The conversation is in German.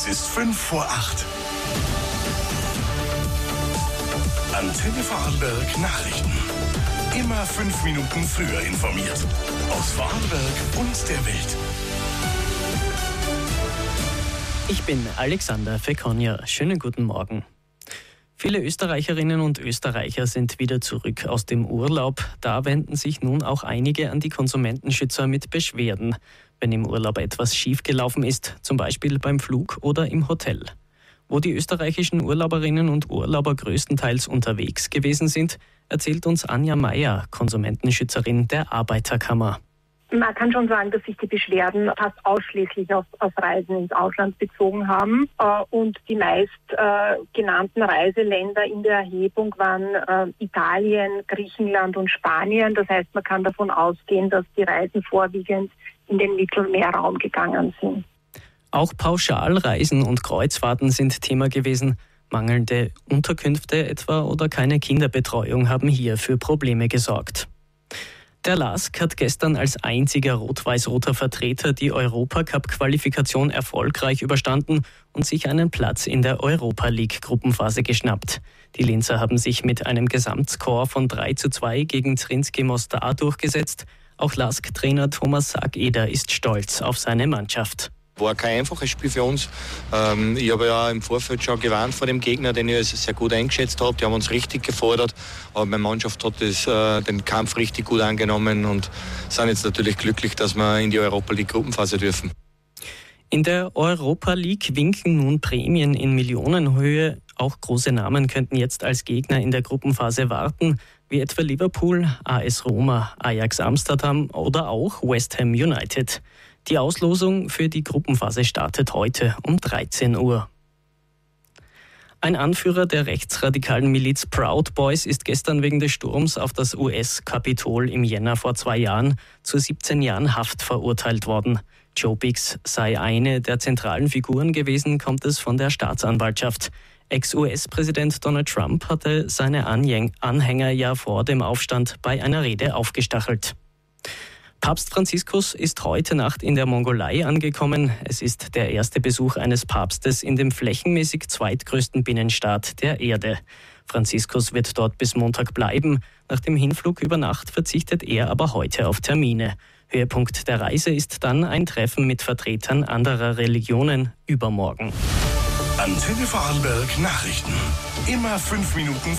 Es ist 7:55. Antenne Vorarlberg Nachrichten. Immer 5 Minuten früher informiert. Aus Vorarlberg und der Welt. Ich bin Alexander Fekonja. Schönen guten Morgen. Viele Österreicherinnen und Österreicher sind wieder zurück aus dem Urlaub. Da wenden sich nun auch einige an die Konsumentenschützer mit Beschwerden, wenn im Urlaub etwas schiefgelaufen ist, zum Beispiel beim Flug oder im Hotel. Wo die österreichischen Urlauberinnen und Urlauber größtenteils unterwegs gewesen sind, erzählt uns Anja Meier, Konsumentenschützerin der Arbeiterkammer. Man kann schon sagen, dass sich die Beschwerden fast ausschließlich auf Reisen ins Ausland bezogen haben. Und die meist genannten Reiseländer in der Erhebung waren Italien, Griechenland und Spanien. Das heißt, man kann davon ausgehen, dass die Reisen vorwiegend in den Mittelmeerraum gegangen sind. Auch Pauschalreisen und Kreuzfahrten sind Thema gewesen. Mangelnde Unterkünfte etwa oder keine Kinderbetreuung haben hier für Probleme gesorgt. Der LASK hat gestern als einziger rot-weiß-roter Vertreter die Europacup-Qualifikation erfolgreich überstanden und sich einen Platz in der Europa-League-Gruppenphase geschnappt. Die Linzer haben sich mit einem Gesamtscore von 3:2 gegen Zrinjski Mostar durchgesetzt. Auch LASK-Trainer Thomas Sageder ist stolz auf seine Mannschaft. War kein einfaches Spiel für uns. Ich habe ja im Vorfeld schon gewarnt vor dem Gegner, den ich sehr gut eingeschätzt habe. Die haben uns richtig gefordert. Aber meine Mannschaft hat den Kampf richtig gut angenommen und sind jetzt natürlich glücklich, dass wir in die Europa League Gruppenphase dürfen. In der Europa League winken nun Prämien in Millionenhöhe. Auch große Namen könnten jetzt als Gegner in der Gruppenphase warten, wie etwa Liverpool, AS Roma, Ajax Amsterdam oder auch West Ham United. Die Auslosung für die Gruppenphase startet heute um 13 Uhr. Ein Anführer der rechtsradikalen Miliz Proud Boys ist gestern wegen des Sturms auf das US-Kapitol im Jänner vor 2 Jahren zu 17 Jahren Haft verurteilt worden. Joe Biggs sei eine der zentralen Figuren gewesen, kommt es von der Staatsanwaltschaft. Ex-US-Präsident Donald Trump hatte seine Anhänger ja vor dem Aufstand bei einer Rede aufgestachelt. Papst Franziskus ist heute Nacht in der Mongolei angekommen. Es ist der erste Besuch eines Papstes in dem flächenmäßig zweitgrößten Binnenstaat der Erde. Franziskus wird dort bis Montag bleiben. Nach dem Hinflug über Nacht verzichtet er aber heute auf Termine. Höhepunkt der Reise ist dann ein Treffen mit Vertretern anderer Religionen übermorgen. Antenne Vorarlberg Nachrichten. Immer 5 Minuten